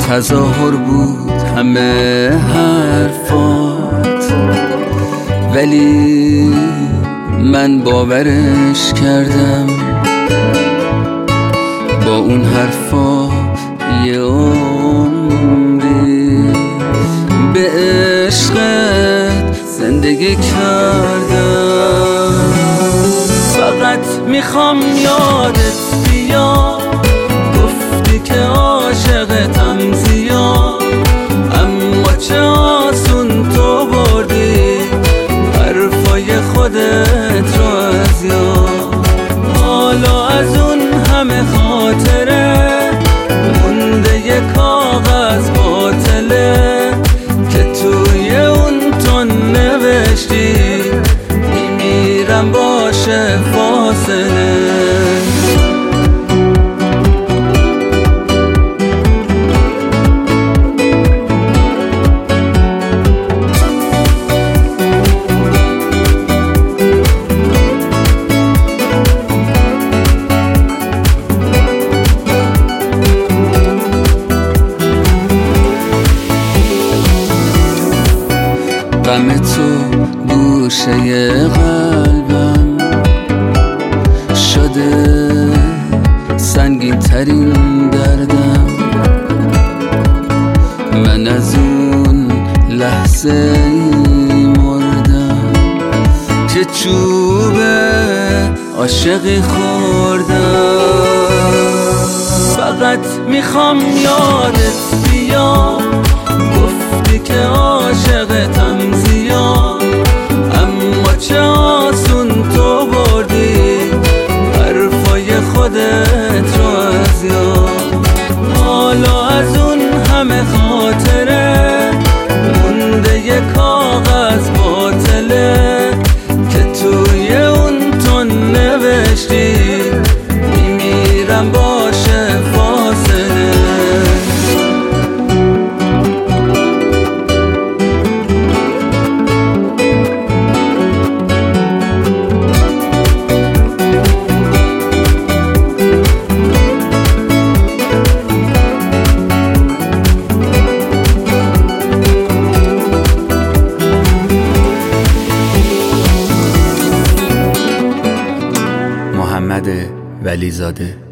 تظاهر بود همه حرفات، ولی من باورش کردم. با اون حرفا یه عمری به عشقت زندگی کردم. فقط میخوام یادت بیاد گفتی که عاشقتم زیاد، اما چه آسون تو بردی حرفای خودت رو از یاد. حالا از اون همه خاطره مونده یه کاغذ باطله که توی اون تو نوشتی میمیرم باشه فاصله. غم تو گوشه قلبم شده سنگین ترین دردم. من از اون لحظه مردم که چوب عاشقی خوردم. فقط میخوام یادت بیاد گفتی که عاشقتم زیاد، اما چه آسون تو بردی حرفای خودت رو از یاد. حالا از اون همه خاطره مونده یه کاغذ باطله که توی اون تو نوشتی میمیرم باشه فاصله. محمد ولیزاده.